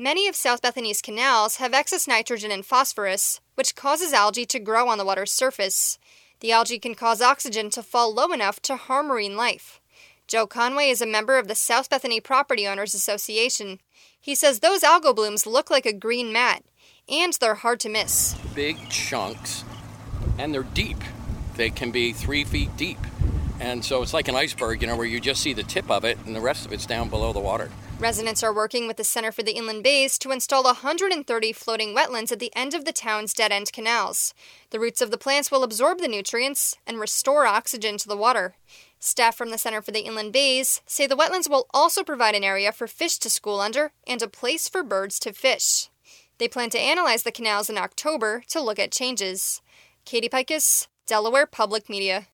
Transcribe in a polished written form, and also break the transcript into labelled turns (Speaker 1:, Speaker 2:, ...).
Speaker 1: Many of South Bethany's canals have excess nitrogen and phosphorus, which causes algae to grow on the water's surface. The algae can cause oxygen to fall low enough to harm marine life. Joe Conway is a member of the South Bethany Property Owners Association. He says those algal blooms look like a green mat, and they're hard to miss.
Speaker 2: Big chunks, and they're deep. They can be 3 feet deep. And so it's like an iceberg, where you just see the tip of it and the rest of it's down below the water.
Speaker 1: Residents are working with the Center for the Inland Bays to install 130 floating wetlands at the end of the town's dead-end canals. The roots of the plants will absorb the nutrients and restore oxygen to the water. Staff from the Center for the Inland Bays say the wetlands will also provide an area for fish to school under and a place for birds to fish. They plan to analyze the canals in October to look at changes. Katie Pikus, Delaware Public Media.